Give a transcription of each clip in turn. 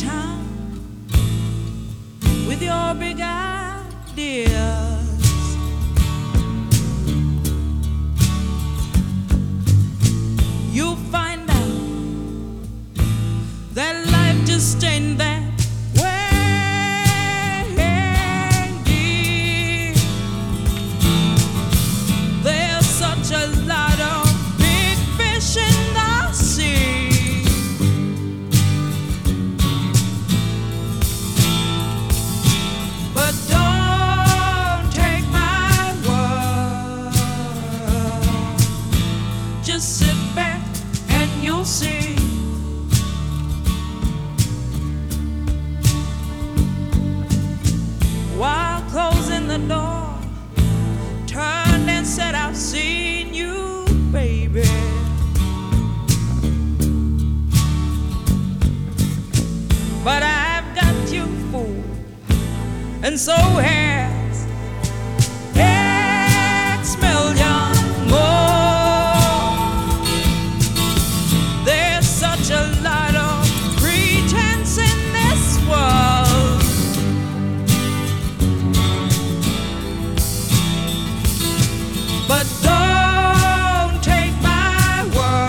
town with your big ideas. You'll find out that life just ain't that way, dear. There's such a lot of big fish in the sea. But don't take my word. Just sit back and you'll see. While closing the door, turned and said, I've seen you, baby. But I've got you, fool, and so has X million more. There's such a lot of pretense in this world. But don't take my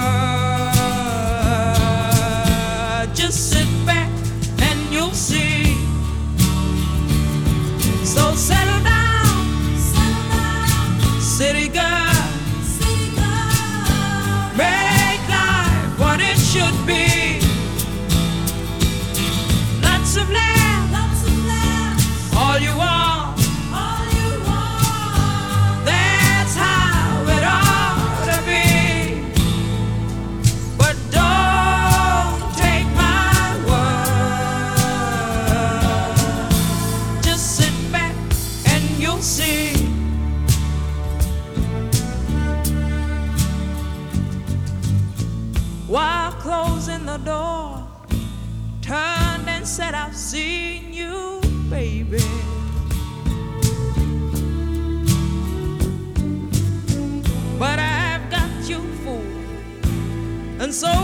word. Just sit back and you'll see. So settle down, city girl, make life what it should be. Lots of laughs, all you want. That's how it ought to be. But don't take my word. Just sit back and you'll see. While closing the door, turned and said, I've seen you, baby. But I've got you, fool, and so